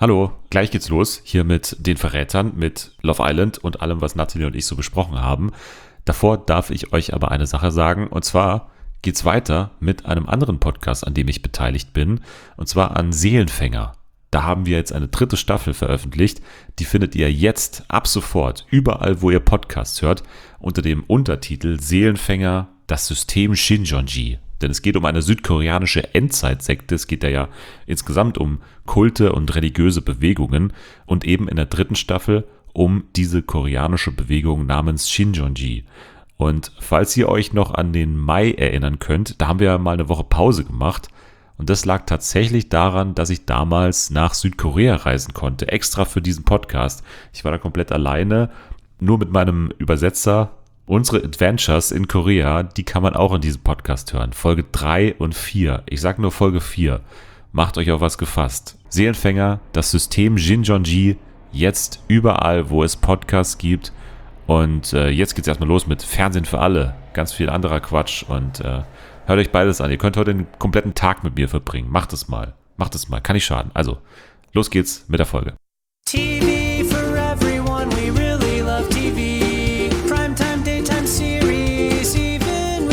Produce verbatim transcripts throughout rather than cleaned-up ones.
Hallo, gleich geht's los, hier mit den Verrätern, mit Love Island und allem, was Nathalie und ich so besprochen haben. Davor darf ich euch aber eine Sache sagen, und zwar geht's weiter mit einem anderen Podcast, an dem ich beteiligt bin, und zwar an Seelenfänger. Da haben wir jetzt eine dritte Staffel veröffentlicht, die findet ihr jetzt ab sofort überall, wo ihr Podcasts hört, unter dem Untertitel Seelenfänger, das System Shinjonji. Denn es geht um eine südkoreanische Endzeitsekte, es geht da ja insgesamt um Kulte und religiöse Bewegungen und eben in der dritten Staffel um diese koreanische Bewegung namens Shinjonji. Und falls ihr euch noch an den Mai erinnern könnt, da haben wir ja mal eine Woche Pause gemacht und das lag tatsächlich daran, dass ich damals nach Südkorea reisen konnte, extra für diesen Podcast. Ich war da komplett alleine, nur mit meinem Übersetzer. Unsere Adventures in Korea, die kann man auch in diesem Podcast hören. Folge drei und vier. Ich sag nur Folge vier. Macht euch auf was gefasst. Seelenfänger, das System Shinjonji, jetzt überall, wo es Podcasts gibt. Und äh, jetzt geht's erstmal los mit Fernsehen für alle. Ganz viel anderer Quatsch. Und äh, hört euch beides an. Ihr könnt heute den kompletten Tag mit mir verbringen. Macht es mal. Macht es mal. Kann nicht schaden. Also, los geht's mit der Folge. T V for everyone, we really love T V. Primetime, daytime series, even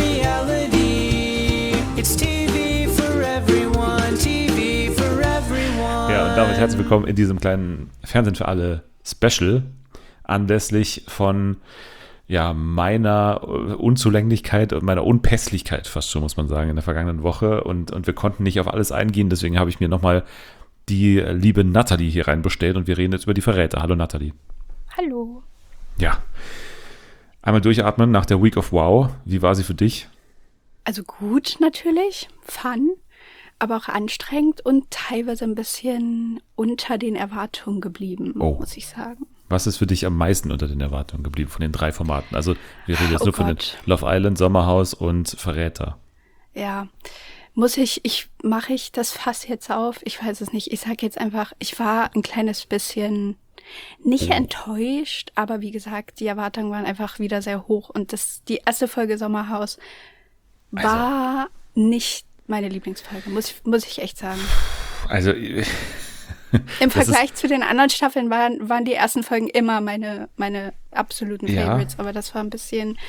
reality. It's T V for everyone, T V for everyone. Ja, und damit herzlich willkommen in diesem kleinen Fernsehen für alle Special. Anlässlich von ja, meiner Unzulänglichkeit und meiner Unpässlichkeit fast schon, muss man sagen, in der vergangenen Woche. Und, und wir konnten nicht auf alles eingehen, deswegen habe ich mir nochmal die liebe Nathalie hier reinbestellt und wir reden jetzt über die Verräter. Hallo Nathalie. Hallo. Ja. Einmal durchatmen nach der Week of Wow. Wie war sie für dich? Also gut natürlich, fun, aber auch anstrengend und teilweise ein bisschen unter den Erwartungen geblieben, oh. muss ich sagen. Was ist für dich am meisten unter den Erwartungen geblieben von den drei Formaten? Also wir reden jetzt oh nur von den Love Island, Sommerhaus und Verräter. Ja, muss ich, ich mache ich das Fass jetzt auf? Ich weiß es nicht. Ich sage jetzt einfach, ich war ein kleines bisschen nicht oh. enttäuscht, aber wie gesagt, die Erwartungen waren einfach wieder sehr hoch und das die erste Folge Sommerhaus war also, nicht meine Lieblingsfolge, muss ich, muss ich echt sagen. Also im Vergleich zu den anderen Staffeln waren, waren die ersten Folgen immer meine, meine absoluten Favorites, ja. aber das war ein bisschen,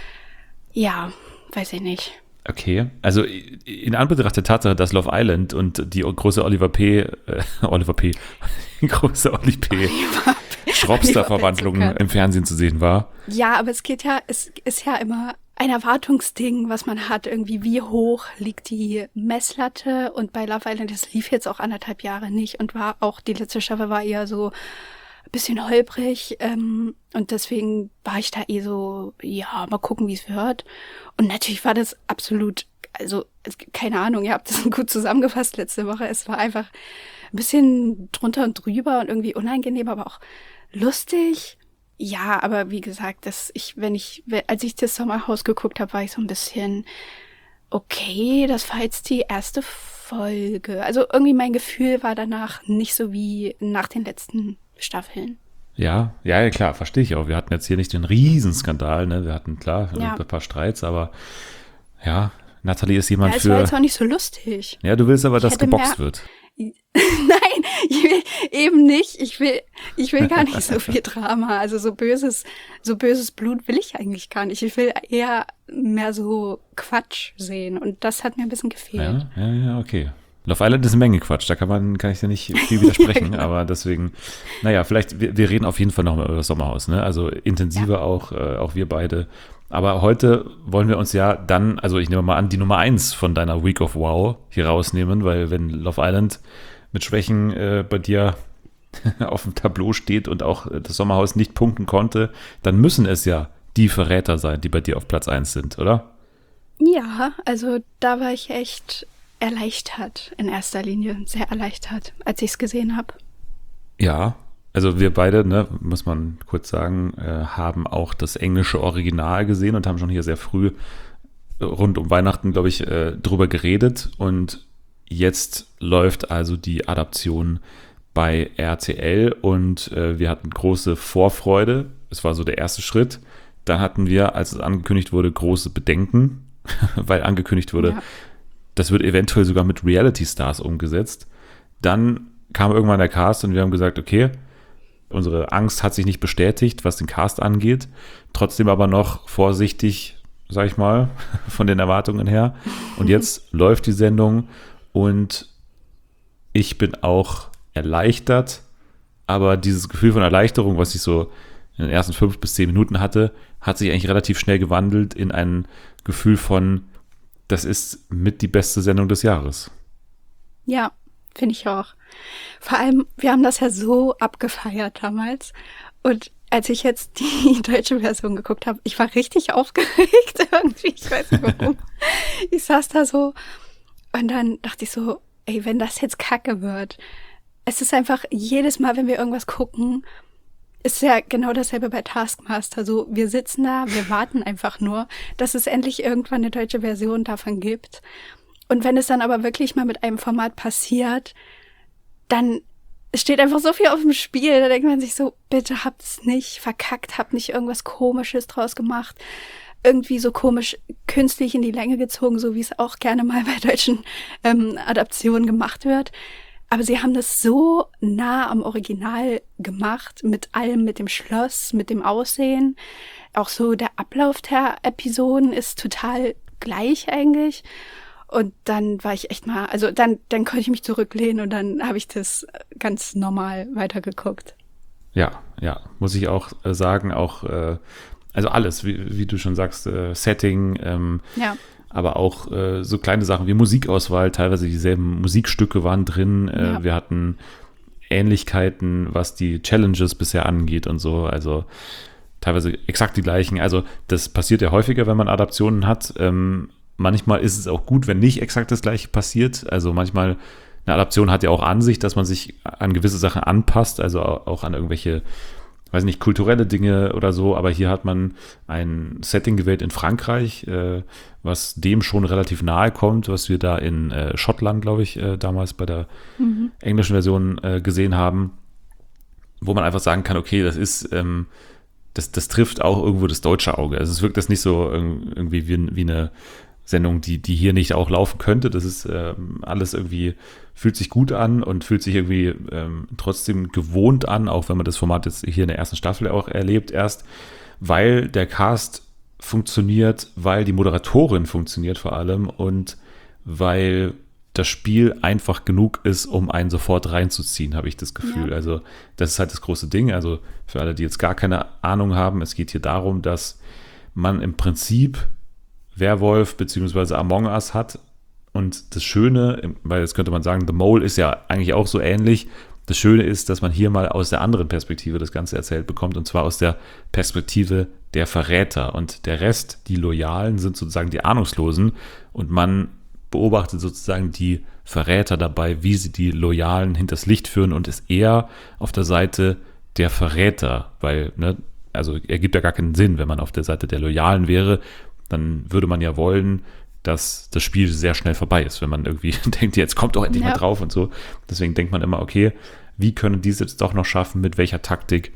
ja, weiß ich nicht. Okay, also in Anbetracht der Tatsache, dass Love Island und die große Oliver P., äh, Oliver P., die große Oli P. Schropster-Verwandlung im Fernsehen zu sehen war. Ja, aber es geht ja, es ist ja immer ein Erwartungsding, was man hat, irgendwie wie hoch liegt die Messlatte und bei Love Island, das lief jetzt auch anderthalb Jahre nicht und war auch, die letzte Staffel war eher so ein bisschen holprig ähm, und deswegen war ich da eh so, ja, mal gucken, wie es wird und natürlich war das absolut, also keine Ahnung, ihr habt das gut zusammengefasst letzte Woche, es war einfach ein bisschen drunter und drüber und irgendwie unangenehm, aber auch lustig. Ja, aber wie gesagt, das ich, wenn ich, als ich das Sommerhaus geguckt habe, war ich so ein bisschen, okay, das war jetzt die erste Folge. Also irgendwie mein Gefühl war danach nicht so wie nach den letzten Staffeln. Ja, ja, klar, verstehe ich auch. Wir hatten jetzt hier nicht den Riesenskandal, ne? Wir hatten, klar, ja. ein paar Streits, aber ja, Nathalie ist jemand ja, es für... war jetzt auch nicht so lustig. Ja, du willst aber, ich dass geboxt mehr, wird. Nein, ich will eben nicht. Ich will, ich will gar nicht so viel Drama. Also so böses, so böses Blut will ich eigentlich gar nicht. Ich will eher mehr so Quatsch sehen. Und das hat mir ein bisschen gefehlt. Ja, ja, ja, okay. Love Island ist eine Menge Quatsch. Da kann man, kann ich dir nicht viel widersprechen. ja, genau. Aber deswegen, naja, vielleicht, wir, wir reden auf jeden Fall noch mal über das Sommerhaus, ne? Also intensiver ja. auch, äh, auch wir beide. Aber heute wollen wir uns ja dann, also ich nehme mal an, die Nummer eins von deiner Week of Wow hier rausnehmen, weil wenn Love Island mit Schwächen äh, bei dir auf dem Tableau steht und auch das Sommerhaus nicht punkten konnte, dann müssen es ja die Verräter sein, die bei dir auf Platz eins sind, oder? Ja, also da war ich echt erleichtert in erster Linie, sehr erleichtert, als ich es gesehen habe. Ja, also wir beide, ne, muss man kurz sagen, äh, haben auch das englische Original gesehen und haben schon hier sehr früh äh, rund um Weihnachten, glaube ich, äh, drüber geredet. Und jetzt läuft also die Adaption bei R T L und äh, wir hatten große Vorfreude. Es war so der erste Schritt. Dann hatten wir, als es angekündigt wurde, große Bedenken, weil angekündigt wurde, ja. das wird eventuell sogar mit Reality Stars umgesetzt. Dann kam irgendwann der Cast und wir haben gesagt, okay, unsere Angst hat sich nicht bestätigt, was den Cast angeht. Trotzdem aber noch vorsichtig, sag ich mal, von den Erwartungen her. Und jetzt läuft die Sendung und ich bin auch erleichtert, aber dieses Gefühl von Erleichterung, was ich so in den ersten fünf bis zehn Minuten hatte, hat sich eigentlich relativ schnell gewandelt in ein Gefühl von, das ist mit die beste Sendung des Jahres. Ja, finde ich auch. Vor allem, wir haben das ja so abgefeiert damals. Und als ich jetzt die deutsche Version geguckt habe, ich war richtig aufgeregt irgendwie. Ich weiß nicht warum. Ich saß da so und dann dachte ich so, ey, wenn das jetzt kacke wird. Es ist einfach jedes Mal, wenn wir irgendwas gucken, ist ja genau dasselbe bei Taskmaster. So, wir sitzen da, wir warten einfach nur, dass es endlich irgendwann eine deutsche Version davon gibt. Und wenn es dann aber wirklich mal mit einem Format passiert, dann steht einfach so viel auf dem Spiel. Da denkt man sich so, bitte habt es nicht verkackt, habt nicht irgendwas Komisches draus gemacht. Irgendwie so komisch künstlich in die Länge gezogen, so wie es auch gerne mal bei deutschen ähm, Adaptionen gemacht wird. Aber sie haben das so nah am Original gemacht, mit allem, mit dem Schloss, mit dem Aussehen. Auch so der Ablauf der Episoden ist total gleich eigentlich. Und dann war ich echt mal, also dann, dann konnte ich mich zurücklehnen und dann habe ich das ganz normal weitergeguckt. Ja, ja, muss ich auch äh, sagen, auch, äh, also alles, wie, wie du schon sagst, äh, Setting, ähm, Ja. aber auch äh, so kleine Sachen wie Musikauswahl, teilweise dieselben Musikstücke waren drin. Äh, Ja. Wir hatten Ähnlichkeiten, was die Challenges bisher angeht und so. Also teilweise exakt die gleichen. Also das passiert ja häufiger, wenn man Adaptionen hat. Ähm, manchmal ist es auch gut, wenn nicht exakt das Gleiche passiert. Also manchmal, eine Adaption hat ja auch an sich, dass man sich an gewisse Sachen anpasst, also auch an irgendwelche, weiß nicht, kulturelle Dinge oder so, aber hier hat man ein Setting gewählt in Frankreich, äh, was dem schon relativ nahe kommt, was wir da in äh, Schottland, glaube ich, äh, damals bei der mhm. englischen Version äh, gesehen haben, wo man einfach sagen kann, okay, das ist, ähm, das, das trifft auch irgendwo das deutsche Auge. Also es wirkt das nicht so irgendwie wie, wie eine Sendung, die, die hier nicht auch laufen könnte. Das ist ähm, alles irgendwie, fühlt sich gut an und fühlt sich irgendwie ähm, trotzdem gewohnt an, auch wenn man das Format jetzt hier in der ersten Staffel auch erlebt erst, weil der Cast funktioniert, weil die Moderatorin funktioniert vor allem und weil das Spiel einfach genug ist, um einen sofort reinzuziehen, habe ich das Gefühl. Ja. Also das ist halt das große Ding. Also für alle, die jetzt gar keine Ahnung haben, es geht hier darum, dass man im Prinzip Werwolf bzw. Among Us hat. Und das Schöne, weil jetzt könnte man sagen, The Mole ist ja eigentlich auch so ähnlich. Das Schöne ist, dass man hier mal aus der anderen Perspektive das Ganze erzählt bekommt, und zwar aus der Perspektive der Verräter. Und der Rest, die Loyalen, sind sozusagen die Ahnungslosen. Und man beobachtet sozusagen die Verräter dabei, wie sie die Loyalen hinters Licht führen, und ist eher auf der Seite der Verräter. Weil, ne, also ergibt ja gar keinen Sinn, wenn man auf der Seite der Loyalen wäre. Dann würde man ja wollen, dass das Spiel sehr schnell vorbei ist, wenn man irgendwie denkt, jetzt kommt doch endlich ja. mal drauf und so. Deswegen denkt man immer, okay, wie können die es jetzt doch noch schaffen, mit welcher Taktik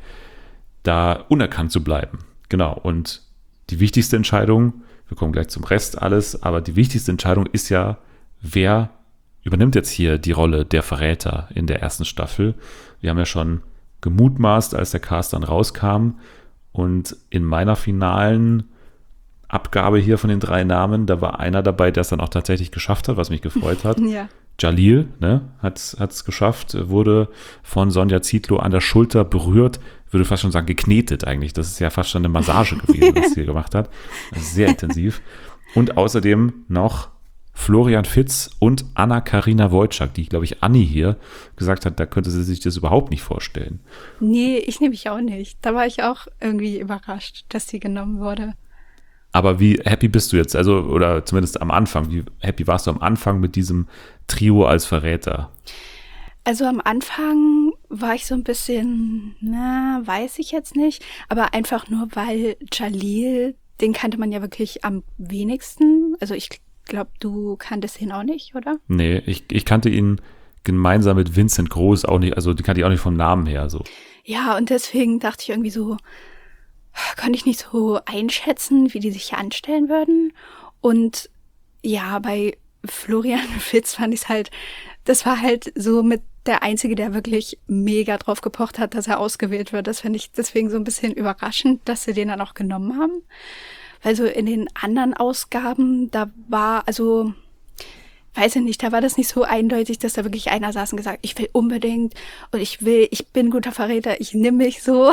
da unerkannt zu bleiben? Genau, und die wichtigste Entscheidung, wir kommen gleich zum Rest alles, aber die wichtigste Entscheidung ist ja, wer übernimmt jetzt hier die Rolle der Verräter in der ersten Staffel? Wir haben ja schon gemutmaßt, als der Cast dann rauskam, und in meiner finalen Abgabe hier von den drei Namen, da war einer dabei, der es dann auch tatsächlich geschafft hat, was mich gefreut hat. Ja. Jalil, ne, hat es geschafft, wurde von Sonja Zietlow an der Schulter berührt, würde fast schon sagen geknetet eigentlich. Das ist ja fast schon eine Massage gewesen, was sie hier gemacht hat. Also sehr intensiv. Und außerdem noch Florian Fitz und Anna-Karina Wojcik, die, glaube ich, Anni hier gesagt hat, da könnte sie sich das überhaupt nicht vorstellen. Nee, ich nehme mich auch nicht. Da war ich auch irgendwie überrascht, dass sie genommen wurde. Aber wie happy bist du jetzt, also, oder zumindest am Anfang, wie happy warst du am Anfang mit diesem Trio als Verräter? Also am Anfang war ich so ein bisschen, na, weiß ich jetzt nicht, aber einfach nur, weil Jalil, den kannte man ja wirklich am wenigsten. Also ich glaube, du kanntest ihn auch nicht, oder? Nee, ich, ich kannte ihn gemeinsam mit Vincent Groß auch nicht, also die kannte ich auch nicht vom Namen her so. Ja, und deswegen dachte ich irgendwie so, konnte ich nicht so einschätzen, wie die sich hier anstellen würden. Und ja, bei Florian Fitz fand ich es halt, das war halt so mit der Einzige, der wirklich mega drauf gepocht hat, dass er ausgewählt wird. Das finde ich deswegen so ein bisschen überraschend, dass sie den dann auch genommen haben. Weil so in den anderen Ausgaben, da war, also, weiß ich nicht, da war das nicht so eindeutig, dass da wirklich einer saß und gesagt, ich will unbedingt und ich will, ich bin guter Verräter, ich nehme mich so.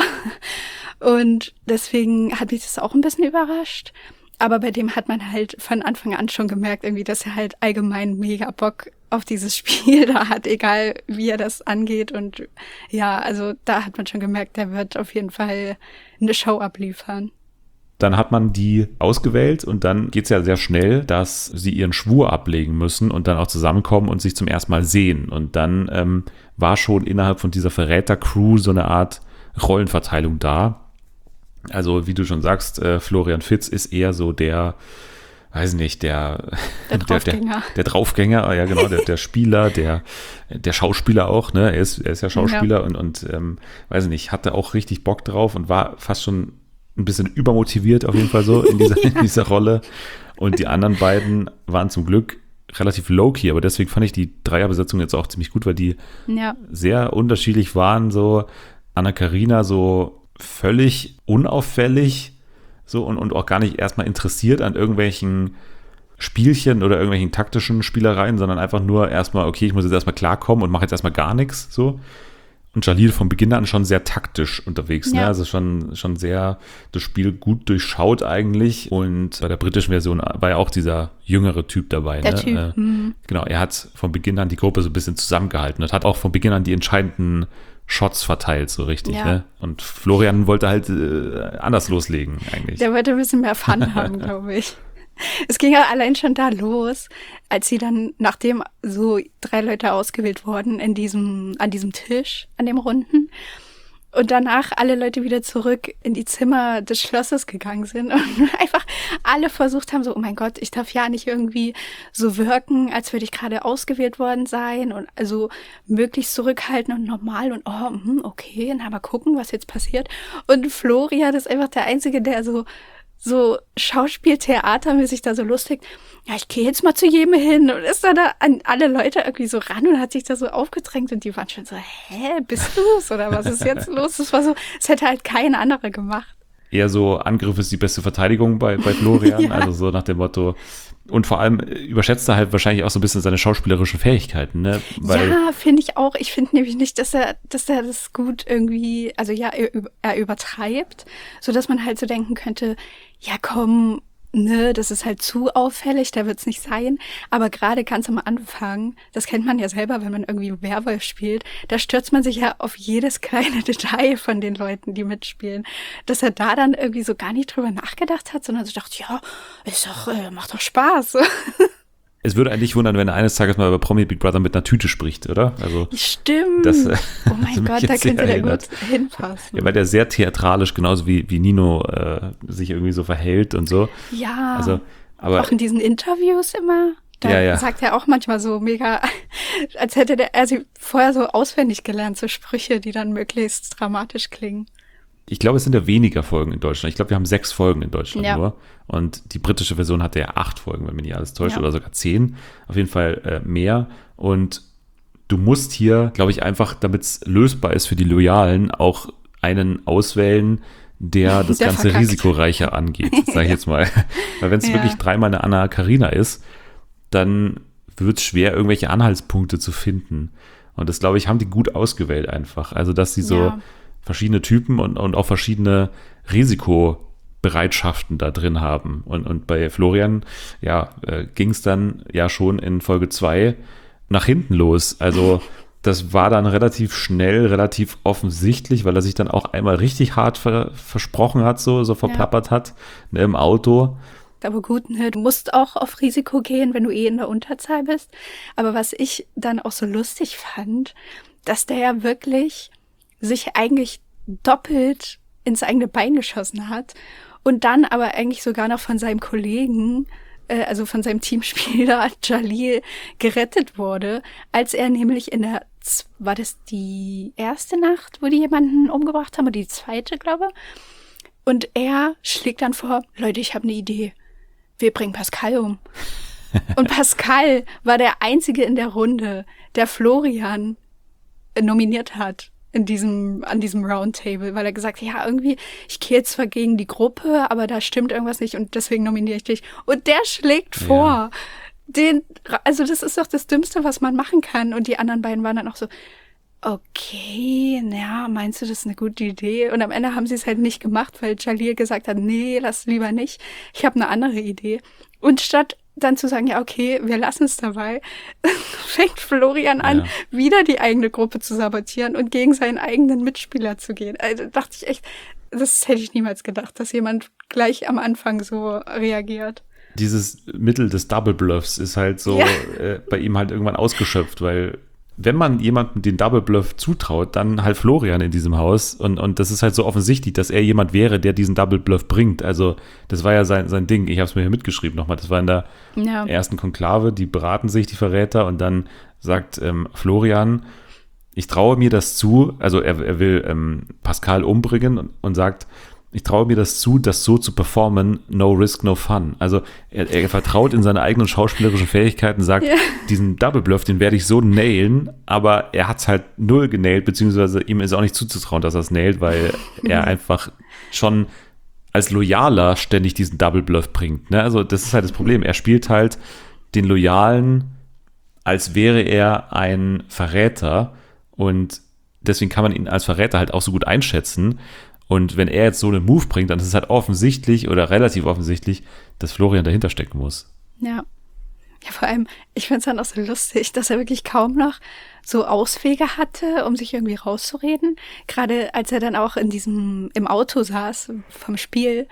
Und deswegen hat mich das auch ein bisschen überrascht. Aber bei dem hat man halt von Anfang an schon gemerkt, irgendwie, dass er halt allgemein mega Bock auf dieses Spiel da hat, egal wie er das angeht. Und ja, also da hat man schon gemerkt, der wird auf jeden Fall eine Show abliefern. Dann hat man die ausgewählt und dann geht es ja sehr schnell, dass sie ihren Schwur ablegen müssen und dann auch zusammenkommen und sich zum ersten Mal sehen. Und dann ähm, war schon innerhalb von dieser Verräter-Crew so eine Art Rollenverteilung da. Also wie du schon sagst, äh, Florian Fitz ist eher so der, weiß nicht, der Der Draufgänger. Der, der, der Draufgänger, ja genau, der, der Spieler, der, der Schauspieler auch, ne? Er ist, er ist ja Schauspieler Ja. und, und ähm, weiß nicht, hatte auch richtig Bock drauf und war fast schon ein bisschen übermotiviert auf jeden Fall so in dieser, in dieser Rolle. Und die anderen beiden waren zum Glück relativ low-key, aber deswegen fand ich die Dreierbesetzung jetzt auch ziemlich gut, weil die Ja, sehr unterschiedlich waren. So Anna-Karina so völlig unauffällig so und, und auch gar nicht erstmal interessiert an irgendwelchen Spielchen oder irgendwelchen taktischen Spielereien, sondern einfach nur erstmal, okay, ich muss jetzt erstmal klarkommen und mache jetzt erstmal gar nichts so. Und Jalil von Beginn an schon sehr taktisch unterwegs, ne? Ja. Also schon, schon sehr das Spiel gut durchschaut eigentlich. Und bei der britischen Version war ja auch dieser jüngere Typ dabei. der ne? Typ. Äh, mhm. Genau, er hat von Beginn an die Gruppe so ein bisschen zusammengehalten und hat auch von Beginn an die entscheidenden Shots verteilt, so richtig. Ja. Ne? Und Florian wollte halt äh, anders loslegen eigentlich. Der wollte ein bisschen mehr Fun haben, glaube ich. Es ging ja allein schon da los, als sie dann, nachdem so drei Leute ausgewählt wurden in diesem, an diesem Tisch, an dem Runden, und danach alle Leute wieder zurück in die Zimmer des Schlosses gegangen sind und einfach alle versucht haben, so, oh mein Gott, ich darf ja nicht irgendwie so wirken, als würde ich gerade ausgewählt worden sein und also möglichst zurückhalten und normal und oh, hm, okay, na mal gucken, was jetzt passiert. Und Florian ist einfach der Einzige, der so so Schauspieltheatermäßig da so lustig, ja, ich gehe jetzt mal zu jedem hin und ist dann da an alle Leute irgendwie so ran und hat sich da so aufgedrängt und die waren schon so, hä, bist du's oder was ist jetzt los? Das war so, es hätte halt kein anderer gemacht. Eher so, Angriff ist die beste Verteidigung bei, bei Florian, Ja. also so nach dem Motto. Und vor allem überschätzt er halt wahrscheinlich auch so ein bisschen seine schauspielerischen Fähigkeiten, ne? Weil, Ja, finde ich auch. Ich finde nämlich nicht, dass er, dass er das gut irgendwie, also ja, er, er übertreibt, so dass man halt so denken könnte, ja komm, ne, das ist halt zu auffällig, da wird's nicht sein. Aber gerade ganz am Anfang, das kennt man ja selber, wenn man irgendwie Werwolf spielt, da stürzt man sich ja auf jedes kleine Detail von den Leuten, die mitspielen. Dass er da dann irgendwie so gar nicht drüber nachgedacht hat, sondern so dachte, ja, ist doch, äh, macht doch Spaß. es würde eigentlich wundern, wenn er eines Tages mal über Promi Big Brother mit einer Tüte spricht, oder? Also, Stimmt. Das, äh, oh mein das mich Gott, da jetzt sehr könnte der erinnert. gut hinpassen. ja, weil der sehr theatralisch, genauso wie, wie Nino äh, sich irgendwie so verhält und so. Ja, Also, aber auch in diesen Interviews immer. Da Ja, ja. sagt er auch manchmal so mega, als hätte der, er sie vorher so auswendig gelernt, so Sprüche, die dann möglichst dramatisch klingen. ich glaube, es sind ja weniger Folgen in Deutschland. Ich glaube, wir haben sechs Folgen in Deutschland Ja. nur. Und die britische Version hatte ja acht Folgen, wenn mich nicht alles täuscht, Ja. oder sogar zehn. Auf jeden Fall äh, mehr. Und du musst hier, glaube ich, einfach, damit es lösbar ist für die Loyalen, auch einen auswählen, der das Der Ganze verkackt. risikoreicher angeht, sage ich jetzt mal. Weil wenn es Ja. wirklich dreimal eine Anna Karina ist, dann wird es schwer, irgendwelche Anhaltspunkte zu finden. Und das, glaube ich, haben die gut ausgewählt einfach. Also, dass sie so Ja. verschiedene Typen und, und auch verschiedene Risikobereitschaften da drin haben. Und, und bei Florian, ja, äh, ging es dann ja schon in Folge zwei nach hinten los. Also das war dann relativ schnell, relativ offensichtlich, weil er sich dann auch einmal richtig hart ver versprochen hat, so, so verplappert hat, ne, im Auto. Aber gut, ne, du musst auch auf Risiko gehen, wenn du eh in der Unterzahl bist. Aber was ich dann auch so lustig fand, dass der ja wirklich sich eigentlich doppelt ins eigene Bein geschossen hat und dann aber eigentlich sogar noch von seinem Kollegen, äh, also von seinem Teamspieler Jalil, gerettet wurde, als er nämlich in der, Z- war das die erste Nacht, wo die jemanden umgebracht haben, oder die zweite, glaube ich? Und er schlägt dann vor, Leute, ich habe eine Idee. Wir bringen Pascal um. Und Pascal war der Einzige in der Runde, der Florian nominiert hat in diesem, an diesem Roundtable, weil er gesagt hat, ja, irgendwie, ich gehe zwar gegen die Gruppe, aber da stimmt irgendwas nicht und deswegen nominiere ich dich. Und der schlägt vor. Ja. Den, also das ist doch das Dümmste, was man machen kann. Und die anderen beiden waren dann auch so, okay, ja, meinst du, das ist eine gute Idee? Und am Ende haben sie es halt nicht gemacht, weil Jalil gesagt hat, nee, lass lieber nicht. Ich habe eine andere Idee. Und statt dann zu sagen, ja, okay, wir lassen es dabei, fängt Florian an, ja. wieder die eigene Gruppe zu sabotieren und gegen seinen eigenen Mitspieler zu gehen. Also dachte ich echt, das hätte ich niemals gedacht, dass jemand gleich am Anfang so reagiert. Dieses Mittel des Double Bluffs ist halt so ja. äh, bei ihm halt irgendwann ausgeschöpft, weil wenn man jemandem den Double Bluff zutraut, dann halt Florian in diesem Haus und, und das ist halt so offensichtlich, dass er jemand wäre, der diesen Double Bluff bringt. Also das war ja sein, sein Ding. Ich habe es mir hier mitgeschrieben nochmal. Das war in der ja. ersten Konklave, die beraten sich, die Verräter und dann sagt ähm, Florian, ich traue mir das zu, also er, er will ähm, Pascal umbringen und, und sagt, ich traue mir das zu, das so zu performen, no risk, no fun. Also er, er vertraut in seine eigenen schauspielerischen Fähigkeiten, sagt, yeah. diesen Double Bluff, den werde ich so nailen, aber er hat es halt null genailt, beziehungsweise ihm ist auch nicht zuzutrauen, dass er es nailt, weil er einfach schon als Loyaler ständig diesen Double Bluff bringt. Ne? Also das ist halt das Problem. Er spielt halt den Loyalen, als wäre er ein Verräter und deswegen kann man ihn als Verräter halt auch so gut einschätzen. Und wenn er jetzt so einen Move bringt, dann ist es halt offensichtlich oder relativ offensichtlich, dass Florian dahinter stecken muss. Ja. Ja, vor allem, ich finde es dann auch so lustig, dass er wirklich kaum noch so Auswege hatte, um sich irgendwie rauszureden. Gerade als er dann auch in diesem, im Auto saß vom Spiel.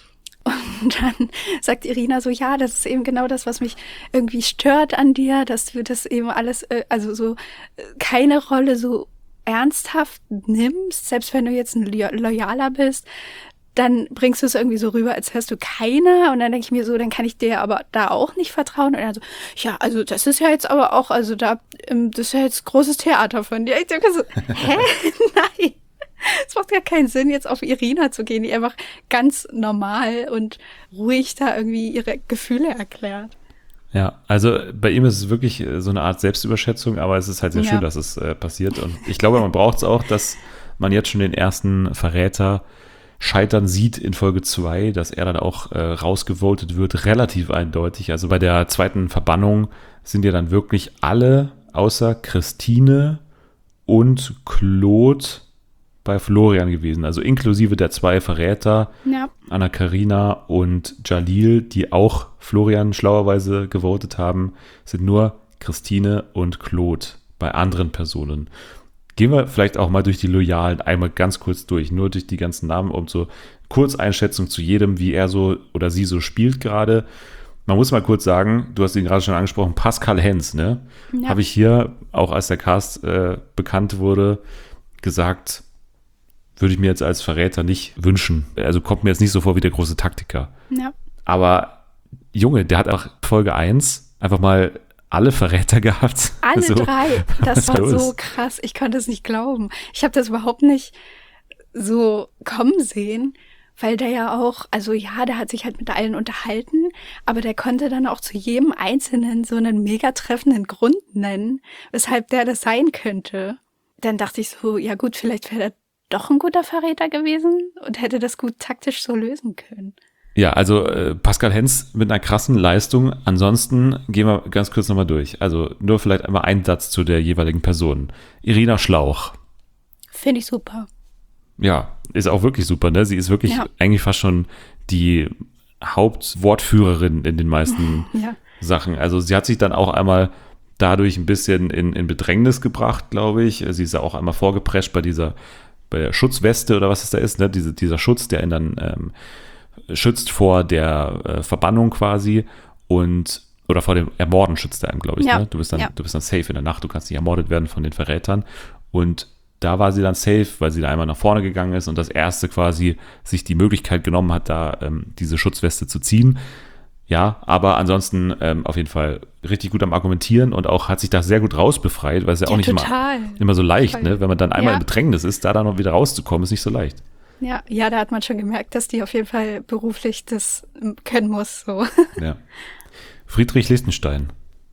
Und dann sagt Irina so, ja, das ist eben genau das, was mich irgendwie stört an dir, dass du das eben alles, also so keine Rolle so ernsthaft nimmst, selbst wenn du jetzt ein Loyaler bist, dann bringst du es irgendwie so rüber, als wärst du keiner. Und dann denke ich mir so, dann kann ich dir aber da auch nicht vertrauen. Und dann so, ja, also das ist ja jetzt aber auch, also da, das ist ja jetzt großes Theater von dir. Ich denke so, hä? Nein. Es macht ja keinen Sinn, jetzt auf Irina zu gehen, die einfach ganz normal und ruhig da irgendwie ihre Gefühle erklärt. Ja, also bei ihm ist es wirklich so eine Art Selbstüberschätzung, aber es ist halt sehr ja. schön, dass es äh, passiert. Und ich glaube, man braucht es auch, dass man jetzt schon den ersten Verräter scheitern sieht in Folge zwei, dass er dann auch äh, rausgevotet wird, relativ eindeutig. Also bei der zweiten Verbannung sind ja dann wirklich alle außer Christine und Claude bei Florian gewesen, also inklusive der zwei Verräter, ja. Anna-Karina und Jalil, die auch Florian schlauerweise gewotet haben, sind nur Christine und Claude bei anderen Personen. Gehen wir vielleicht auch mal durch die Loyalen einmal ganz kurz durch, nur durch die ganzen Namen, um so Kurzeinschätzung zu jedem, wie er so oder sie so spielt gerade. Man muss mal kurz sagen, du hast ihn gerade schon angesprochen, Pascal Hens, ne? Ja. Habe ich hier, auch als der Cast äh, bekannt wurde, gesagt, würde ich mir jetzt als Verräter nicht wünschen. Also kommt mir jetzt nicht so vor wie der große Taktiker. Ja. Aber Junge, der hat auch Folge eins einfach mal alle Verräter gehabt. Alle so. drei. Das war los? So krass. Ich konnte es nicht glauben. Ich habe das überhaupt nicht so kommen sehen, weil der ja auch, also ja, der hat sich halt mit allen unterhalten, aber der konnte dann auch zu jedem Einzelnen so einen mega treffenden Grund nennen, weshalb der das sein könnte. Dann dachte ich so, ja gut, vielleicht wäre der doch ein guter Verräter gewesen und hätte das gut taktisch so lösen können. Ja, also äh, Pascal Hens mit einer krassen Leistung. Ansonsten gehen wir ganz kurz nochmal durch. Also nur vielleicht einmal ein Satz zu der jeweiligen Person. Irina Schlauch. Finde ich super. Ja, ist auch wirklich super, ne? Sie ist wirklich ja. eigentlich fast schon die Hauptwortführerin in den meisten ja. Sachen. Also sie hat sich dann auch einmal dadurch ein bisschen in, in Bedrängnis gebracht, glaube ich. Sie ist ja auch einmal vorgeprescht bei dieser bei der Schutzweste oder was es da ist, ne? Diese, dieser Schutz, der ihn dann ähm, schützt vor der äh, Verbannung quasi und oder vor dem Ermorden schützt er einem, glaube ich. Ja. Ne? Du bist dann, ja. du bist dann safe in der Nacht, du kannst nicht ermordet werden von den Verrätern. Und da war sie dann safe, weil sie da einmal nach vorne gegangen ist und das erste quasi sich die Möglichkeit genommen hat, da ähm, diese Schutzweste zu ziehen. Ja, aber ansonsten ähm, auf jeden Fall richtig gut am Argumentieren und auch hat sich da sehr gut rausbefreit, weil es ja, ja auch nicht immer, immer so leicht, voll. Ne? Wenn man dann einmal ja. in Bedrängnis ist, da dann noch wieder rauszukommen, ist nicht so leicht. Ja, ja, da hat man schon gemerkt, dass die auf jeden Fall beruflich das können muss. So. Ja. Friedrich Lichtenstein.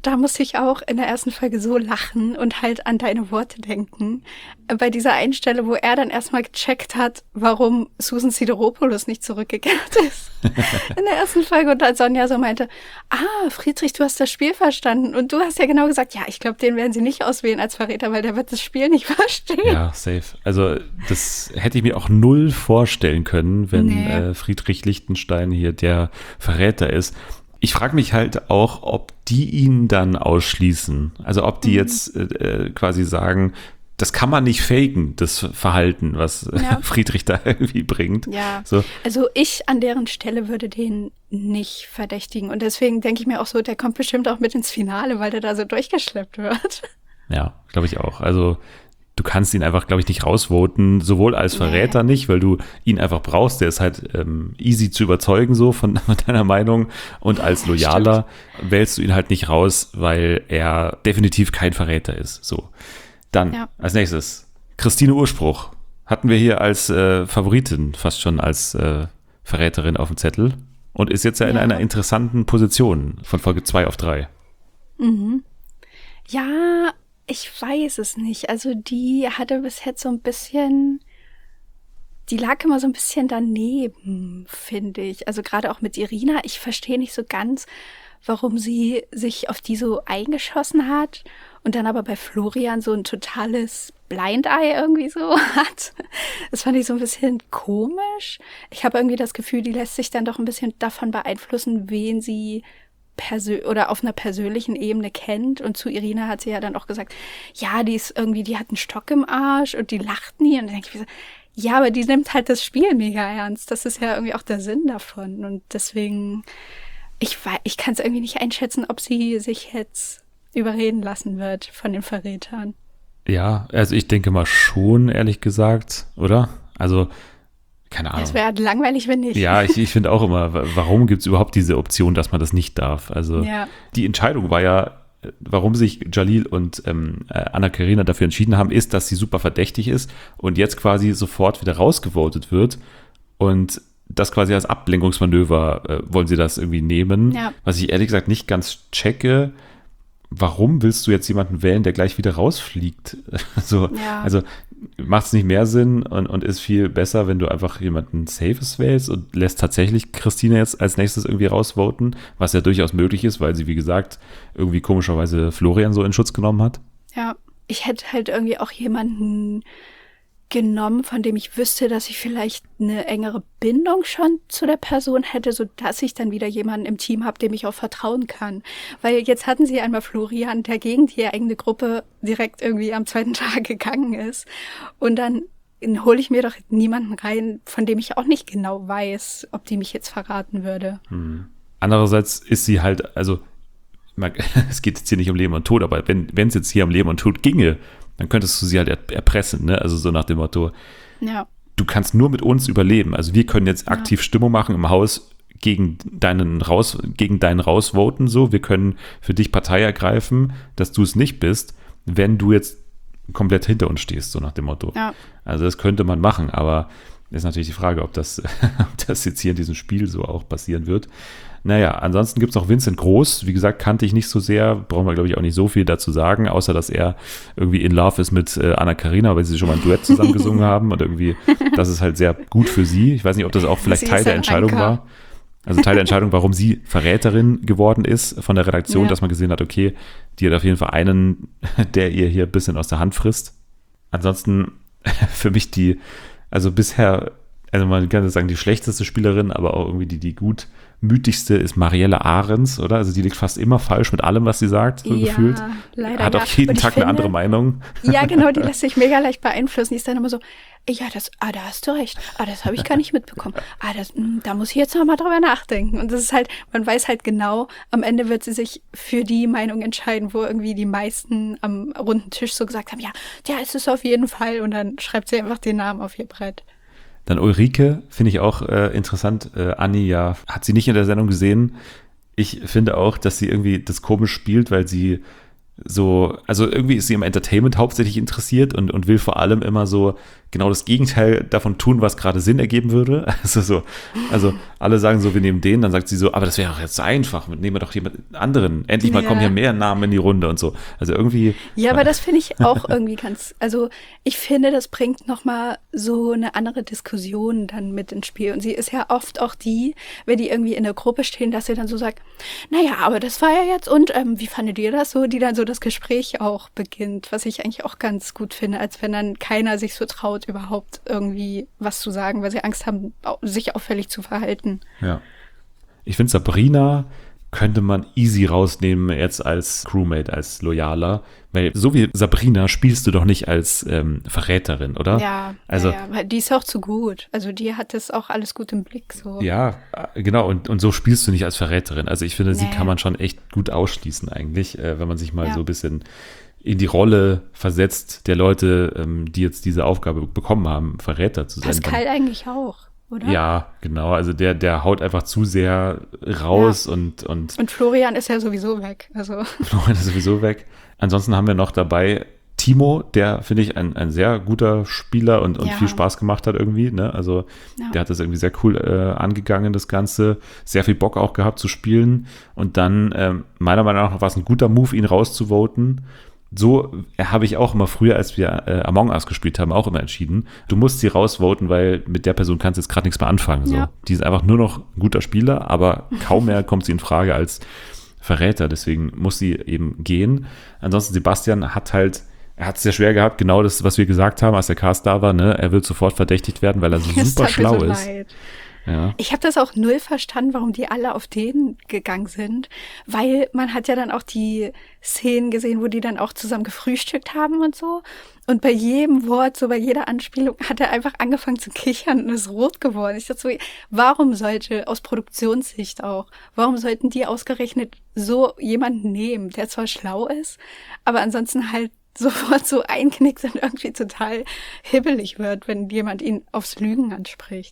da musste ich auch in der ersten Folge so lachen und halt an deine Worte denken. Bei dieser einen Stelle, wo er dann erstmal gecheckt hat, warum Susan Sideropoulos nicht zurückgekehrt ist. In der ersten Folge. Und dann Sonja so meinte, ah, Friedrich, du hast das Spiel verstanden. Und du hast ja genau gesagt, ja, ich glaube, den werden sie nicht auswählen als Verräter, weil der wird das Spiel nicht verstehen. Ja, safe. Also das hätte ich mir auch null vorstellen können, wenn Nee. äh, Friedrich Lichtenstein hier der Verräter ist. Ich frage mich halt auch, ob die ihn dann ausschließen. Also ob die jetzt äh, quasi sagen, das kann man nicht faken, das Verhalten, was äh, Ja. Friedrich da irgendwie bringt. Ja, So, also ich an deren Stelle würde den nicht verdächtigen. Und deswegen denke ich mir auch so, der kommt bestimmt auch mit ins Finale, weil der da so durchgeschleppt wird. ja, glaube ich auch. Also du kannst ihn einfach, glaube ich, nicht rausvoten, sowohl als Verräter nicht, weil du ihn einfach brauchst. Der ist halt ähm, easy zu überzeugen, so von, von deiner Meinung. Und als Loyaler wählst du ihn halt nicht raus, weil er definitiv kein Verräter ist. So. Dann Ja. als nächstes Christine Urspruch. Hatten wir hier als äh, Favoritin, fast schon als äh, Verräterin auf dem Zettel. Und ist jetzt ja in Ja. einer interessanten Position von Folge zwei auf drei. Ja, ich weiß es nicht. Also die hatte bis jetzt so ein bisschen, die lag immer so ein bisschen daneben, finde ich. Also gerade auch mit Irina. Ich verstehe nicht so ganz, warum sie sich auf die so eingeschossen hat und dann aber bei Florian so ein totales Blind Eye irgendwie so hat. Das fand ich so ein bisschen komisch. Ich habe irgendwie das Gefühl, die lässt sich dann doch ein bisschen davon beeinflussen, wen sie persö- oder auf einer persönlichen Ebene kennt. Und zu Irina hat sie ja dann auch gesagt, ja, die ist irgendwie, die hat einen Stock im Arsch und die lacht nie. Und dann denke ich mir so, ja, aber die nimmt halt das Spiel mega ernst. Das ist ja irgendwie auch der Sinn davon. Und deswegen, ich weiß, ich kann es irgendwie nicht einschätzen, ob sie sich jetzt überreden lassen wird von den Verrätern. Ja, also ich denke mal schon, ehrlich gesagt, oder? Also, keine Ahnung. Es wäre langweilig, wenn nicht. Ja, ich, ich finde auch immer, wa- warum gibt es überhaupt diese Option, dass man das nicht darf? Also Ja. die Entscheidung war ja, äh, warum sich Jalil und ähm, äh, Anna-Karina dafür entschieden haben, ist, dass sie super verdächtig ist und jetzt quasi sofort wieder rausgevotet wird und das quasi als Ablenkungsmanöver äh, wollen sie das irgendwie nehmen, Ja. was ich ehrlich gesagt nicht ganz checke. Warum willst du jetzt jemanden wählen, der gleich wieder rausfliegt? so, Ja. Also macht es nicht mehr Sinn und, und ist viel besser, wenn du einfach jemanden Safes wählst und lässt tatsächlich Christine jetzt als nächstes irgendwie rausvoten, was ja durchaus möglich ist, weil sie, wie gesagt, irgendwie komischerweise Florian so in Schutz genommen hat. Ja, ich hätte halt irgendwie auch jemanden genommen, von dem ich wüsste, dass ich vielleicht eine engere Bindung schon zu der Person hätte, so dass ich dann wieder jemanden im Team habe, dem ich auch vertrauen kann. Weil jetzt hatten sie einmal Florian, der gegen die eigene Gruppe direkt irgendwie am zweiten Tag gegangen ist. Und dann hole ich mir doch niemanden rein, von dem ich auch nicht genau weiß, ob die mich jetzt verraten würde. Andererseits ist sie halt, also man, es geht jetzt hier nicht um Leben und Tod, aber wenn wenn es jetzt hier um Leben und Tod ginge, dann könntest du sie halt er- erpressen, ne? Also so nach dem Motto, Ja, du kannst nur mit uns überleben. Also wir können jetzt aktiv Stimmung machen im Haus gegen deinen raus, gegen deinen rausvoten, so. Wir können für dich Partei ergreifen, dass du es nicht bist, wenn du jetzt komplett hinter uns stehst, so nach dem Motto. ja. Also das könnte man machen, aber ist natürlich die Frage, ob das, ob das jetzt hier in diesem Spiel so auch passieren wird. Naja, ansonsten gibt es noch Vincent Groß. Wie gesagt, kannte ich nicht so sehr. Brauchen wir, glaube ich, auch nicht so viel dazu sagen, außer dass er irgendwie in Love ist mit äh, Anna-Karina, weil sie schon mal ein Duett zusammen gesungen haben. Und irgendwie, das ist halt sehr gut für sie. Ich weiß nicht, ob das auch vielleicht Sie Teil ist der ein Entscheidung Anker. war. Also Teil der Entscheidung, warum sie Verräterin geworden ist von der Redaktion, Ja. dass man gesehen hat, okay, die hat auf jeden Fall einen, der ihr hier ein bisschen aus der Hand frisst. Ansonsten für mich die, also bisher, also man kann sagen, die schlechteste Spielerin, aber auch irgendwie die, die gut mütigste ist Marielle Ahrens, oder? Also die liegt fast immer falsch mit allem, was sie sagt, so Ja, gefühlt. leider, Hat ja. auch jeden Und ich Tag eine finde- andere Meinung. Ja, genau, die lässt sich mega leicht beeinflussen. Die ist dann immer so, ja, das, ah, da hast du recht. Ah, das habe ich gar nicht mitbekommen. Ah, das, mh, da muss ich jetzt noch mal drüber nachdenken. Und das ist halt, man weiß halt genau, am Ende wird sie sich für die Meinung entscheiden, wo irgendwie die meisten am runden Tisch so gesagt haben, ja, ja, ist es auf jeden Fall. Und dann schreibt sie einfach den Namen auf ihr Brett. Dann Ulrike, finde ich auch äh, interessant. Äh, Anni, ja, hat sie nicht in der Sendung gesehen. Ich finde auch, dass sie irgendwie das komisch spielt, weil sie so, also irgendwie ist sie im Entertainment hauptsächlich interessiert und, und will vor allem immer so genau das Gegenteil davon tun, was gerade Sinn ergeben würde. Also so, also alle sagen so, wir nehmen den, dann sagt sie so, aber das wäre doch jetzt so einfach, nehmen wir doch jemand anderen. Endlich mal Ja. kommen hier mehr Namen in die Runde und so. Also irgendwie. Ja, aber das finde ich auch irgendwie ganz, also ich finde, das bringt nochmal so eine andere Diskussion dann mit ins Spiel. Und sie ist ja oft auch die, wenn die irgendwie in der Gruppe stehen, dass sie dann so sagt, naja, aber das war ja jetzt und ähm, wie fandet ihr das so? Die dann so das Gespräch auch beginnt, was ich eigentlich auch ganz gut finde, als wenn dann keiner sich so traut, überhaupt irgendwie was zu sagen, weil sie Angst haben, au- sich auffällig zu verhalten. Ja. Ich finde, Sabrina könnte man easy rausnehmen jetzt als Crewmate, als Loyaler. Weil so wie Sabrina spielst du doch nicht als ähm, Verräterin, oder? Ja, Also, ja, ja, weil die ist auch zu gut. Also die hat das auch alles gut im Blick. So. ja, äh, genau. Und, und so spielst du nicht als Verräterin. Also ich finde, sie Nee. kann man schon echt gut ausschließen eigentlich, äh, wenn man sich mal Ja. so ein bisschen in die Rolle versetzt der Leute, ähm, die jetzt diese Aufgabe bekommen haben, Verräter zu sein. Dann- Pascal eigentlich auch, oder? Ja, genau. Also der, der haut einfach zu sehr raus und, und Und Florian ist ja sowieso weg. Also Florian ist sowieso weg. Ansonsten haben wir noch dabei Timo, der, finde ich, ein, ein sehr guter Spieler und, und Ja. viel Spaß gemacht hat irgendwie. Ne? Also Ja. der hat das irgendwie sehr cool äh, angegangen, das Ganze. Sehr viel Bock auch gehabt zu spielen. Und dann, ähm, meiner Meinung nach, war es ein guter Move, ihn rauszuvoten. So äh, habe ich auch immer früher, als wir äh, Among Us gespielt haben, auch immer entschieden. Du musst sie rausvoten, weil mit der Person kannst du jetzt gerade nichts mehr anfangen. So. Ja. Die ist einfach nur noch ein guter Spieler, aber kaum mehr kommt sie in Frage als Verräter. Deswegen muss sie eben gehen. Ansonsten Sebastian hat halt, er hat es sehr schwer gehabt, genau das, was wir gesagt haben, als der Cast da war. Ne? Er wird sofort verdächtigt werden, weil er so es super tat mir schlau so ist. leid. Ja. Ich habe das auch null verstanden, warum die alle auf den gegangen sind, weil man hat ja dann auch die Szenen gesehen, wo die dann auch zusammen gefrühstückt haben und so. Und bei jedem Wort, so bei jeder Anspielung, hat er einfach angefangen zu kichern und ist rot geworden. Ich dachte so, warum sollte, aus Produktionssicht auch, warum sollten die ausgerechnet so jemanden nehmen, der zwar schlau ist, aber ansonsten halt sofort so einknickt und irgendwie total hibbelig wird, wenn jemand ihn aufs Lügen anspricht.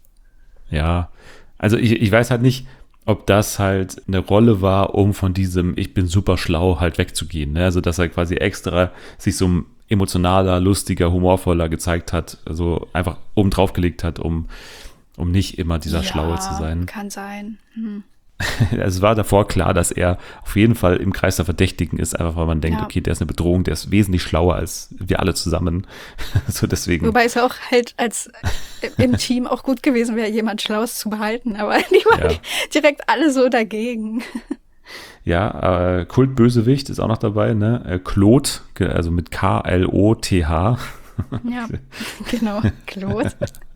Ja, also ich, ich weiß halt nicht, ob das halt eine Rolle war, um von diesem ich bin super schlau halt wegzugehen. Ne? Also dass er quasi extra sich so emotionaler, lustiger, humorvoller gezeigt hat, also einfach oben drauf gelegt hat, um, um nicht immer dieser Schlaue zu sein. Kann sein. Hm. Es war davor klar, dass er auf jeden Fall im Kreis der Verdächtigen ist, einfach weil man denkt, Ja. okay, der ist eine Bedrohung, der ist wesentlich schlauer als wir alle zusammen. So deswegen. Wobei es auch halt als im Team auch gut gewesen wäre, jemand Schlaues zu behalten, aber die waren Ja. direkt alle so dagegen. Ja, äh, Kultbösewicht ist auch noch dabei, ne? Äh, Claude, ge- also mit K L O T H. Ja, genau. Claude.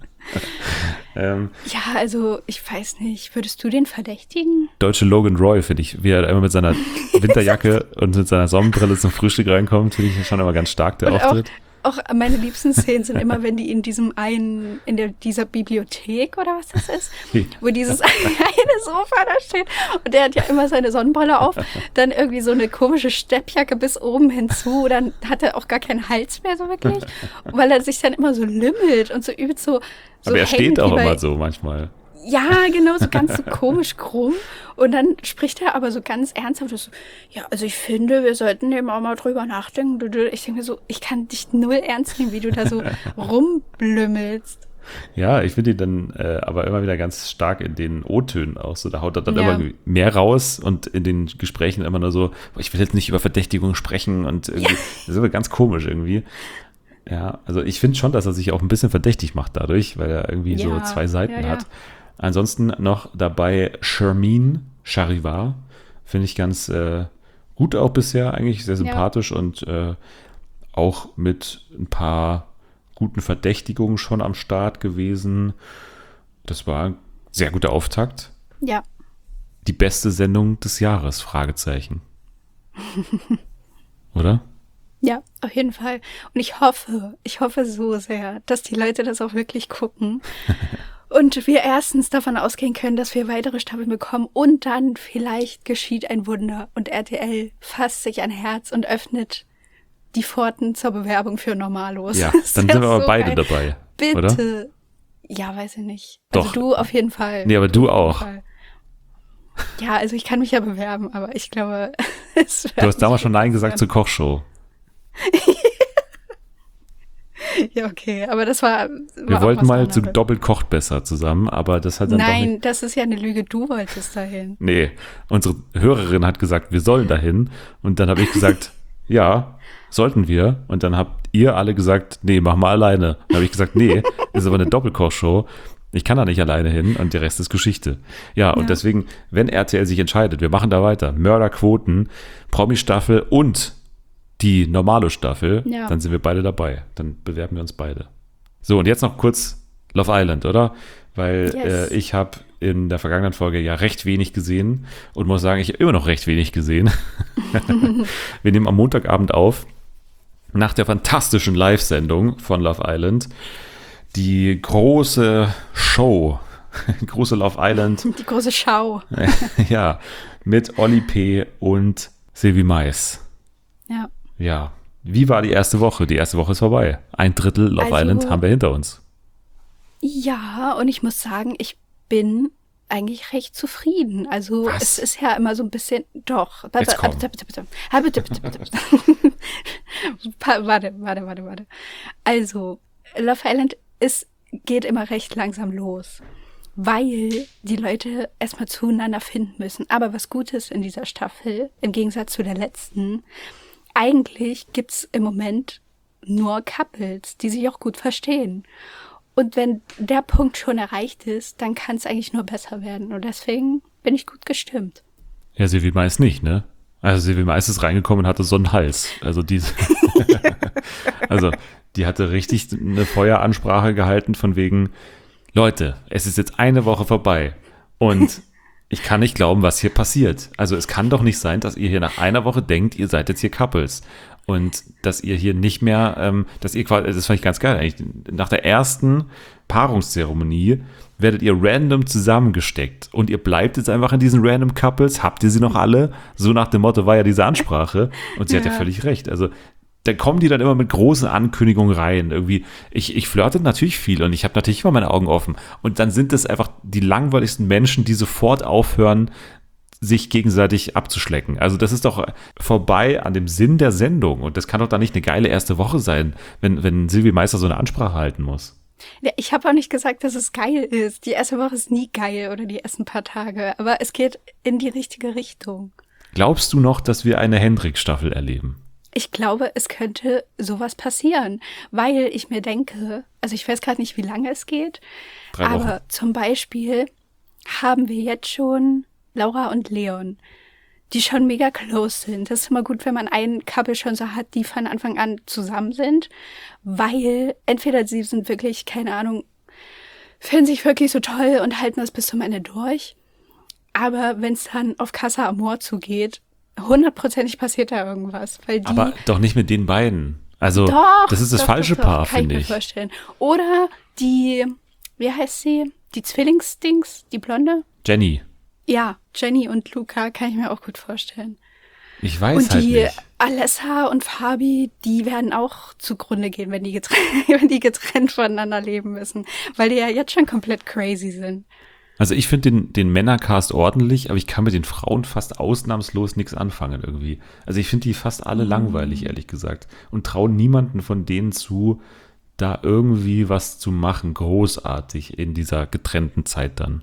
ähm, Ja, also ich weiß nicht, würdest du den verdächtigen? deutsche Logan Roy, finde ich, wie er immer mit seiner Winterjacke und mit seiner Sonnenbrille zum Frühstück reinkommt, finde ich schon immer ganz stark, der Und auch, Auftritt. auch meine liebsten Szenen sind immer, wenn die in diesem einen, in der, dieser Bibliothek oder was das ist, wo dieses eine Sofa da steht und der hat ja immer seine Sonnenbrille auf, dann irgendwie so eine komische Steppjacke bis oben hinzu, dann hat er auch gar keinen Hals mehr so wirklich, weil er sich dann immer so lümmelt und so übelst so, so Aber er steht hängend auch wie bei- immer so manchmal. Ja, genau, so ganz so komisch krumm. Und dann spricht er aber so ganz ernsthaft so, ja, also ich finde, wir sollten eben auch mal drüber nachdenken. Ich denke mir so, ich kann dich null ernst nehmen, wie du da so rumblümmelst. Ja, ich finde ihn dann äh, aber immer wieder ganz stark in den O-Tönen auch so. Da haut er dann Ja. immer mehr raus und in den Gesprächen immer nur so, "Boah, ich will jetzt nicht über Verdächtigung sprechen und irgendwie, das ist immer ganz komisch irgendwie. Ja, also ich finde schon, dass er sich auch ein bisschen verdächtig macht dadurch, weil er irgendwie so Ja, zwei Seiten ja, ja. hat. Ansonsten noch dabei Shermine Charivar, finde ich ganz äh, gut auch bisher, eigentlich sehr sympathisch und äh, auch mit ein paar guten Verdächtigungen schon am Start gewesen. Das war ein sehr guter Auftakt. Ja, Die beste Sendung des Jahres, Fragezeichen. Oder? ja, auf jeden Fall. Und ich hoffe, ich hoffe so sehr, dass die Leute das auch wirklich gucken. Und wir erstens davon ausgehen können, dass wir weitere Staffeln bekommen und dann vielleicht geschieht ein Wunder und R T L fasst sich ein Herz und öffnet die Pforten zur Bewerbung für Normalos. Ja, Das dann wär sind wir aber so beide geil. dabei. Bitte. Oder? Ja, weiß ich nicht. Doch. Also du auf jeden Fall. Nee, aber du auch. Ja, also ich kann mich ja bewerben, aber ich glaube, es Du hast damals schon Nein gesagt zur Kochshow. Ja, okay, aber das war, war Wir auch wollten was mal zu anderes. Doppelt kocht besser zusammen, aber das hat dann doch nicht... Nein, das ist ja eine Lüge, du wolltest dahin. Nee, unsere Hörerin hat gesagt, wir sollen dahin. Und dann habe ich gesagt, ja, sollten wir. Und dann habt ihr alle gesagt, nee, mach mal alleine. Dann habe ich gesagt, nee, ist aber eine Doppelkochshow. Ich kann da nicht alleine hin und der Rest ist Geschichte. Ja, und Ja. deswegen, wenn R T L sich entscheidet, wir machen da weiter, Mörderquoten, Promi-Staffel und die normale Staffel, Ja. dann sind wir beide dabei. Dann bewerben wir uns beide. So, und jetzt noch kurz Love Island, oder? Weil Yes. äh, ich habe in der vergangenen Folge ja recht wenig gesehen und muss sagen, ich habe immer noch recht wenig gesehen. Wir nehmen am Montagabend auf, nach der fantastischen Live-Sendung von Love Island, die große Show, große Love Island, Die große Schau. ja, mit Olli P. und Silvi Mais. Ja. Ja, wie war die erste Woche? Die erste Woche ist vorbei. Ein Drittel Love Also- Island haben wir hinter uns. Ja, und ich muss sagen, ich bin eigentlich recht zufrieden. Also Was? es ist ja immer so ein bisschen, doch. Jetzt komm. Bitte, bitte, bitte. Ah, bitte, bitte, bitte, bitte. Pa- Warte, warte, warte, warte. Also, Love Island ist, geht immer recht langsam los, weil die Leute erstmal zueinander finden müssen. Aber was gut ist in dieser Staffel, im Gegensatz zu der letzten, eigentlich gibt's im Moment nur Couples, die sich auch gut verstehen. Und wenn der Punkt schon erreicht ist, dann kann es eigentlich nur besser werden. Und deswegen bin ich gut gestimmt. Ja, Silvi Mais nicht, ne? Also Silvi Mais ist reingekommen und hatte so einen Hals. Also die, also die hatte richtig eine Feueransprache gehalten von wegen, Leute, es ist jetzt eine Woche vorbei und ich kann nicht glauben, was hier passiert. Also es kann doch nicht sein, dass ihr hier nach einer Woche denkt, ihr seid jetzt hier Couples. Und dass ihr hier nicht mehr, ähm, dass ihr quasi, das fand ich ganz geil eigentlich, nach der ersten Paarungszeremonie werdet ihr random zusammengesteckt und ihr bleibt jetzt einfach in diesen random Couples, habt ihr sie noch alle? So nach dem Motto war ja diese Ansprache und sie hat ja Ja. völlig recht. Also da kommen die dann immer mit großen Ankündigungen rein. Irgendwie, ich, ich flirte natürlich viel und ich habe natürlich immer meine Augen offen. Und dann sind es einfach die langweiligsten Menschen, die sofort aufhören, sich gegenseitig abzuschlecken. Also das ist doch vorbei an dem Sinn der Sendung. Und das kann doch dann nicht eine geile erste Woche sein, wenn, wenn Silvi Meister so eine Ansprache halten muss. Ja, ich habe auch nicht gesagt, dass es geil ist. Die erste Woche ist nie geil oder die ersten paar Tage. Aber es geht in die richtige Richtung. Glaubst du noch, dass wir eine Hendrik-Staffel erleben? Ich glaube, es könnte sowas passieren, weil ich mir denke, also ich weiß gerade nicht, wie lange es geht, Drei aber Wochen. zum Beispiel haben wir jetzt schon Laura und Leon, die schon mega close sind. Das ist immer gut, wenn man einen Couple schon so hat, die von Anfang an zusammen sind, weil entweder sie sind wirklich, keine Ahnung, finden sich wirklich so toll und halten das bis zum Ende durch, aber wenn es dann auf Casa Amor zugeht, hundertprozentig passiert da irgendwas, weil die Aber doch nicht mit den beiden. Also doch, das ist das doch, falsche doch, doch, Paar, kann finde ich ich. mir vorstellen. Oder die, wie heißt sie? Die Zwillingsdings, die Blonde? Jenny, Ja, Jenny und Luca kann ich mir auch gut vorstellen. ich weiß Und halt die nicht. Alessa und Fabi, die werden auch zugrunde gehen, wenn die, getrennt, wenn die getrennt voneinander leben müssen, weil die ja jetzt schon komplett crazy sind. Also ich finde den, den Männercast ordentlich, aber ich kann mit den Frauen fast ausnahmslos nichts anfangen irgendwie. Also ich finde die fast alle langweilig, ehrlich gesagt. Und traue niemanden von denen zu, da irgendwie was zu machen, großartig in dieser getrennten Zeit dann.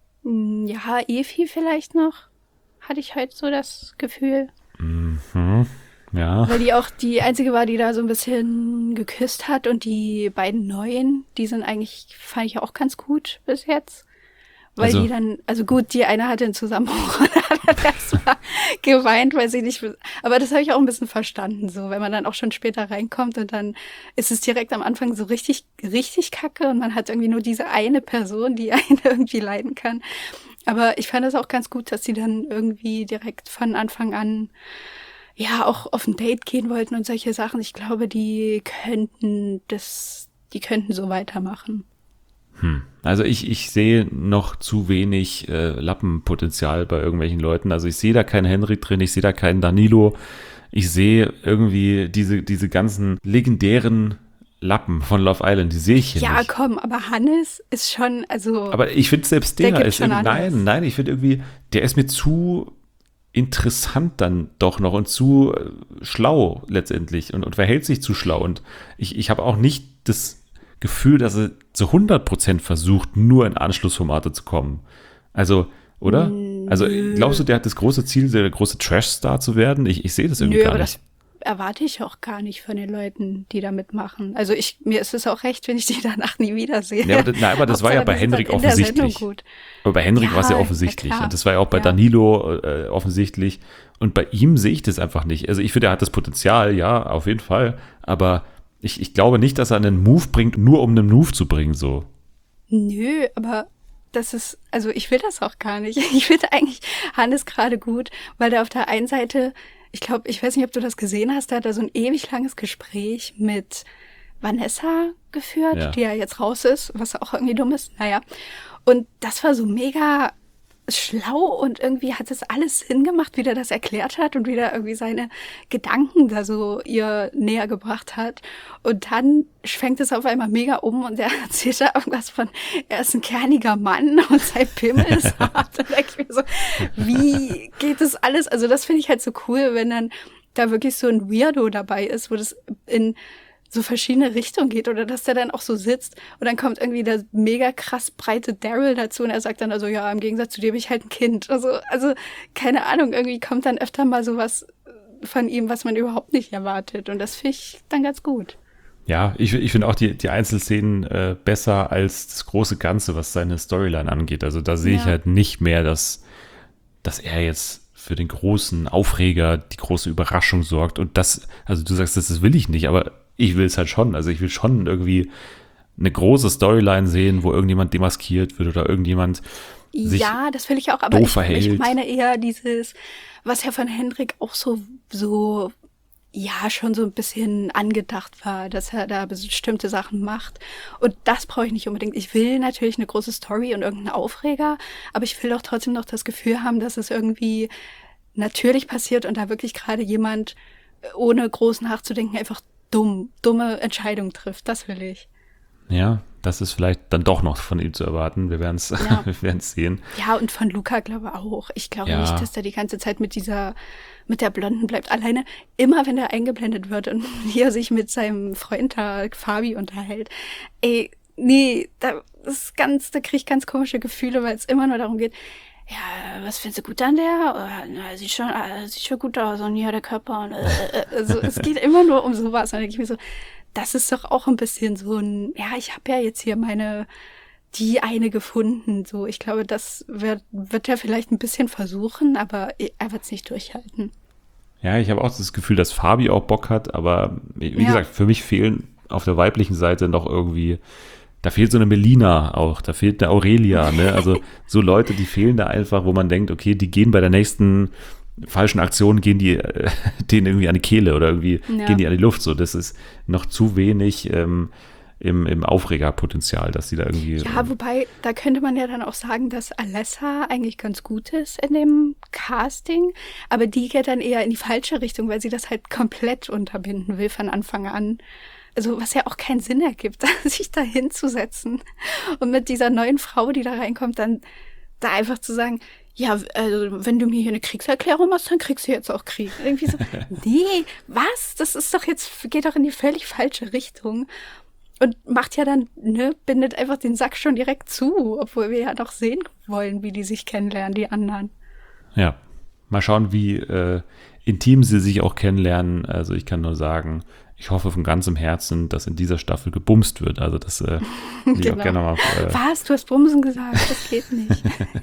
Hm, Ja, Efi vielleicht noch, hatte ich heute so das Gefühl. Ja, Weil die auch die einzige war, die da so ein bisschen geküsst hat, und die beiden Neuen, die sind eigentlich, fand ich auch ganz gut bis jetzt. Weil Also- die dann, also gut, die eine hatte einen Zusammenbruch und hat dann erstmal geweint, weil sie nicht, aber das habe ich auch ein bisschen verstanden, so, wenn man dann auch schon später reinkommt und dann ist es direkt am Anfang so richtig, richtig kacke und man hat irgendwie nur diese eine Person, die einen irgendwie leiden kann. Aber ich fand es auch ganz gut, dass sie dann irgendwie direkt von Anfang an ja auch auf ein Date gehen wollten und solche Sachen. Ich glaube, die könnten das, die könnten so weitermachen. also ich, ich sehe noch zu wenig äh, Lappenpotenzial bei irgendwelchen Leuten. Also ich sehe da keinen Henrik drin, ich sehe da keinen Danilo. Ich sehe irgendwie diese, diese ganzen legendären Lappen von Love Island, die sehe ich hier Ja, nicht. komm, aber Hannes ist schon, also Aber ich finde selbst Der der, gibt ist schon irgendwie, alles. nein, nein, ich finde irgendwie, der ist mir zu interessant dann doch noch und zu äh, schlau letztendlich und, und verhält sich zu schlau. Und ich, ich habe auch nicht das Gefühl, dass er zu hundert Prozent versucht, nur in Anschlussformate zu kommen. Also, oder? Also, glaubst du, der hat das große Ziel, der große Trash-Star zu werden? Ich, ich sehe das irgendwie Nö, gar aber nicht. das erwarte ich auch gar nicht von den Leuten, die da mitmachen. Also ich, mir ist es auch recht, wenn ich die danach nie wiedersehe. Ja, aber, das- na, aber das war ja bei Hauptsache, die sind Henrik dann in der Sendung offensichtlich. gut. Aber bei Henrik Ja, war es ja ja, offensichtlich. klar. Und das war ja auch bei Ja. Danilo äh, offensichtlich. Und bei ihm sehe ich das einfach nicht. Also ich finde, er hat das Potenzial, ja, auf jeden Fall. Aber ich, ich glaube nicht, dass er einen Move bringt, nur um einen Move zu bringen, so. Nö, aber das ist, also ich will das auch gar nicht. Ich finde eigentlich Hannes gerade gut, weil der auf der einen Seite, ich glaube, ich weiß nicht, ob du das gesehen hast, da hat er so ein ewig langes Gespräch mit Vanessa geführt, Ja. die ja jetzt raus ist, was auch irgendwie dumm ist. Naja. Und das war so mega schlau und irgendwie hat es alles Sinn gemacht, wie der das erklärt hat und wie der irgendwie seine Gedanken da so ihr näher gebracht hat. Und dann schwenkt es auf einmal mega um und der erzählt da irgendwas von, er ist ein kerniger Mann und sein Pimmel ist hart. Und da denke ich mir so, wie geht das alles? Also das finde ich halt so cool, wenn dann da wirklich so ein Weirdo dabei ist, wo das in so verschiedene Richtungen geht oder dass der dann auch so sitzt und dann kommt irgendwie der mega krass breite Daryl dazu und er sagt dann also, ja, im Gegensatz zu dir bin ich halt ein Kind. Also, also keine Ahnung, irgendwie kommt dann öfter mal sowas von ihm, was man überhaupt nicht erwartet und das finde ich dann ganz gut. Ja, ich, ich finde auch die, die Einzelszenen äh, besser als das große Ganze, was seine Storyline angeht. Also da sehe ich Ja. halt nicht mehr, dass, dass er jetzt für den großen Aufreger, die große Überraschung sorgt. Und das, also du sagst, das, das will ich nicht, aber ich will es halt schon. Also ich will schon irgendwie eine große Storyline sehen, wo irgendjemand demaskiert wird oder irgendjemand sich Ja, das will ich auch, aber doof ich, verhält. ich meine eher dieses, was ja von Hendrik auch so, so, ja, schon so ein bisschen angedacht war, dass er da bestimmte Sachen macht. Und das brauche ich nicht unbedingt. Ich will natürlich eine große Story und irgendeinen Aufreger, aber ich will doch trotzdem noch das Gefühl haben, dass es irgendwie natürlich passiert und da wirklich gerade jemand, ohne groß nachzudenken, einfach dumm, dumme Entscheidungen trifft. Das will ich. Ja, das ist vielleicht dann doch noch von ihm zu erwarten. Wir werden es Ja. wir werden es sehen. Ja, und von Luca glaube auch. Ich glaube Ja. nicht, dass der die ganze Zeit mit dieser, mit der Blonden bleibt. Alleine immer, wenn er eingeblendet wird und hier sich mit seinem Freund da, Fabi, unterhält. Ey, nee, da ist ganz, da kriege ich ganz komische Gefühle, weil es immer nur darum geht, ja, was findest du gut an der? Oh, na, sieht schon, äh, sieht schon gut aus und hier der Körper. Und, äh, äh, also es geht immer nur um sowas. Und dann denke ich mir so, das ist doch auch ein bisschen so ein, ja, ich habe ja jetzt hier meine, die eine gefunden. So, ich glaube, das wird, wird er vielleicht ein bisschen versuchen, aber er wird es nicht durchhalten. Ja, ich habe auch das Gefühl, dass Fabi auch Bock hat, aber wie Ja. gesagt, für mich fehlen auf der weiblichen Seite noch irgendwie, da fehlt so eine Melina auch, da fehlt eine Aurelia, ne? Also so Leute, die fehlen da einfach, wo man denkt, okay, die gehen bei der nächsten falschen Aktion, gehen die äh, denen irgendwie an die Kehle oder irgendwie Ja. gehen die an die Luft. So, das ist noch zu wenig ähm, im, im Aufregerpotenzial, dass die da irgendwie. Ja, wobei, da könnte man ja dann auch sagen, dass Alessa eigentlich ganz gut ist in dem Casting, aber die geht dann eher in die falsche Richtung, weil sie das halt komplett unterbinden will von Anfang an. Also was ja auch keinen Sinn ergibt, sich da hinzusetzen und mit dieser neuen Frau, die da reinkommt, dann da einfach zu sagen, ja, also wenn du mir hier eine Kriegserklärung machst, dann kriegst du jetzt auch Krieg. Irgendwie so, nee, was? Das ist doch jetzt, geht doch in die völlig falsche Richtung. Und macht ja dann, ne, bindet einfach den Sack schon direkt zu, obwohl wir ja noch sehen wollen, wie die sich kennenlernen, die anderen. Ja, mal schauen, wie äh, intim sie sich auch kennenlernen. Also ich kann nur sagen, ich hoffe von ganzem Herzen, dass in dieser Staffel gebumst wird. Also das äh, will ich auch Genau. gerne mal. Äh, Was? Du hast Bumsen gesagt, das geht nicht.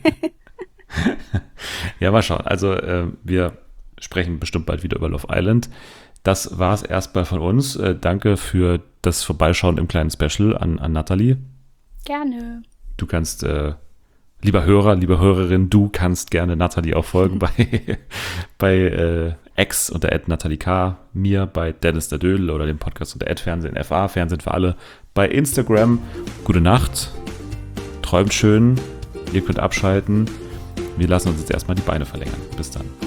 ja, mal schauen. Also äh, wir sprechen bestimmt bald wieder über Love Island. Das war es erstmal von uns. Äh, danke für das Vorbeischauen im kleinen Special an, an Nathalie. Gerne. Du kannst, äh, lieber Hörer, liebe Hörerin, du kannst gerne Nathalie auch folgen bei, bei äh, X unter at Nathalie K, mir bei Dennis der Dödel oder dem Podcast unter at Fernsehen F A, Fernsehen für alle, bei Instagram. Gute Nacht, träumt schön, ihr könnt abschalten. Wir lassen uns jetzt erstmal die Beine verlängern. Bis dann.